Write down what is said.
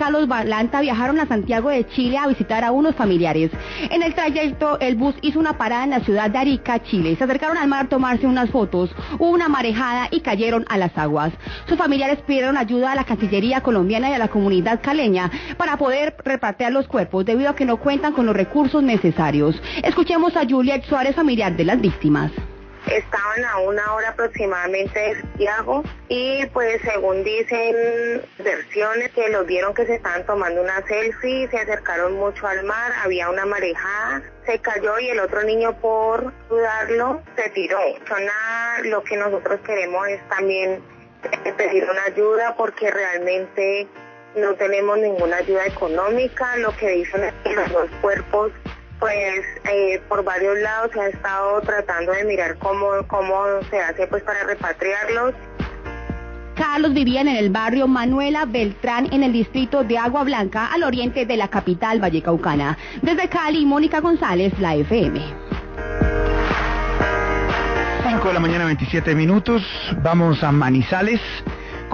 Carlos Balanta viajaron a Santiago de Chile a visitar a unos familiares. En el trayecto, el bus hizo una parada en la ciudad de Arica, Chile. Se acercaron al mar a tomarse unas fotos. Hubo una marejada y cayeron a las aguas. Sus familiares pidieron ayuda a la Cancillería colombiana y a la comunidad caleña para poder repatriar los cuerpos debido a que no cuentan con los recursos necesarios. Escuchemos a Juliet Suárez, familiar de las víctimas. Estaban a 1 hora aproximadamente de Santiago y pues según dicen versiones que los vieron que se estaban tomando una selfie, se acercaron mucho al mar, había una marejada, se cayó y el otro niño por dudarlo se tiró. Lo que nosotros queremos es también pedir una ayuda porque realmente no tenemos ninguna ayuda económica. Lo que dicen es que los dos cuerpos pues por varios lados se ha estado tratando de mirar cómo se hace pues para repatriarlos. Carlos vivía en el barrio Manuela Beltrán en el distrito de Agua Blanca al oriente de la capital vallecaucana. Desde Cali, Mónica González, la FM. 5 de la mañana, 27 minutos. Vamos a Manizales.